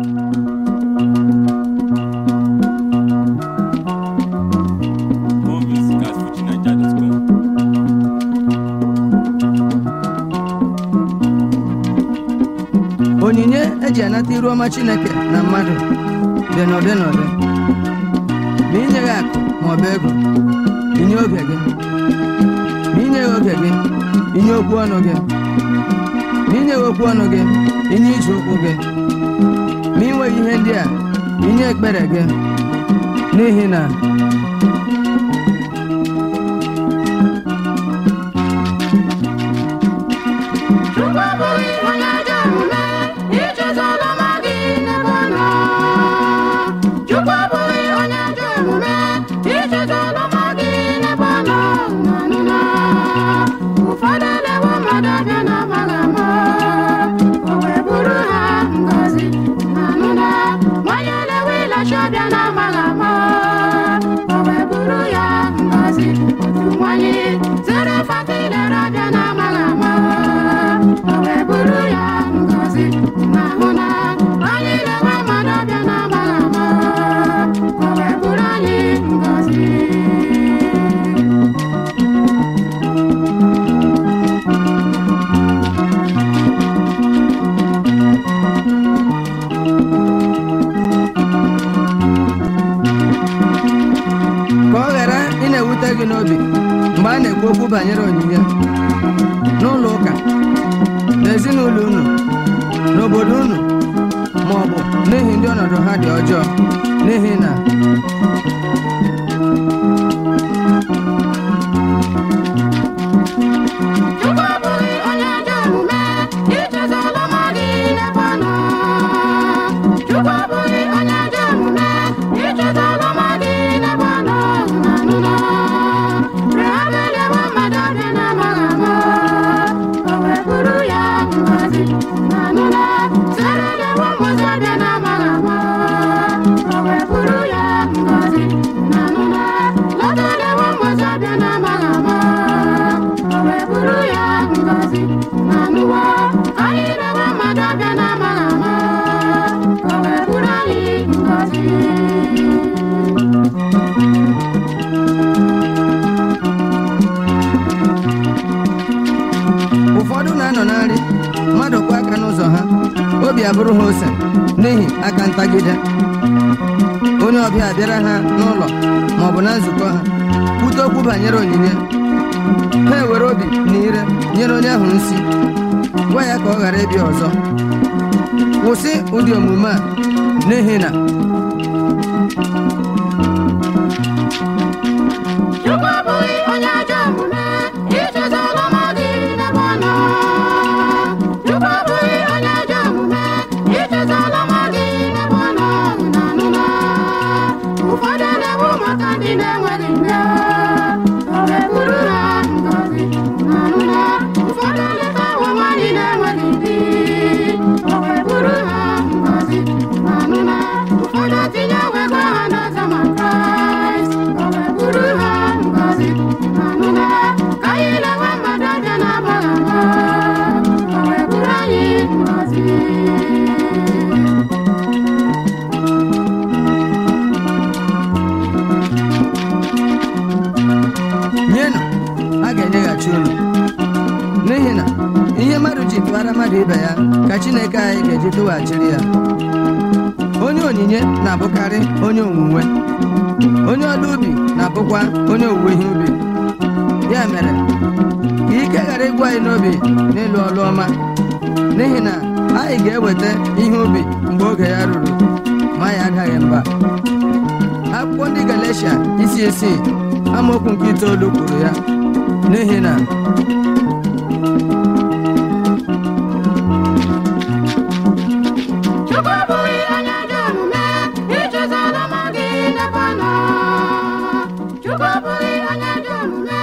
onyinye eji anata iru ọma Chineke na mmadụ dị n'ụdị n'ụdị. Ma inyeghị akụ maọbụ ego, inye oge gị. Ma inyeghị oge gị, inye okwu ọnụ gị. Ma inyeghị okwu ọnụ gị, inye ije ụkwụ gị. Ma inweghị ihe ndị a, inye ekpere gị. N'ihi na gị n'obi mgbe a na-ekwu okwu banyere onyinye n'ụlọ ụka, n'ezinụlọ unu, n'obodo unu, ma ọ bụ n'ihi ndị ọnọdụ ha dị ọjọọ. N'ihi na ụfọdụ na-anọ na nri mmadụ kwa aka n'ụzọ ha, obi abụrụ ha ose n'ihi aka ntagide. Onye ọbịa bịara ha n'ụlọ ma ọ bụ na nzukọ ha kwute okwu banyere onyinye, ha ewere obi na ire nyere onye ahụ nsi, gwa ya ka ọ ghara ịbịa ọzọ. Kwụsị ụdị omume a, n'ihi na nyenụ, a ga-enyeghachi unu. N'ihi na ihe mmadụ ji tụara mmadụ ibe ya ka Chineke anyị ga-eji tụghachiri ya. Onye onyinye na-abụkarị onye onwunwe, onye ọrụ ubi na-abụkwa onye owuwe ihe ubi. Ya mere ka ike ghara ịgwụ anyị n'obi n'ịlụ ọrụ ọma, n'ihi na anyị ga-eweta ihe ubi mgbe oge ya ruru, ma ya adaghị mba. Akwụkwọ ndị Galeshia isi 6 amaokwu nke 9 kwuru ya. N'ihi na Chukwu abụghị onye ajọ omume.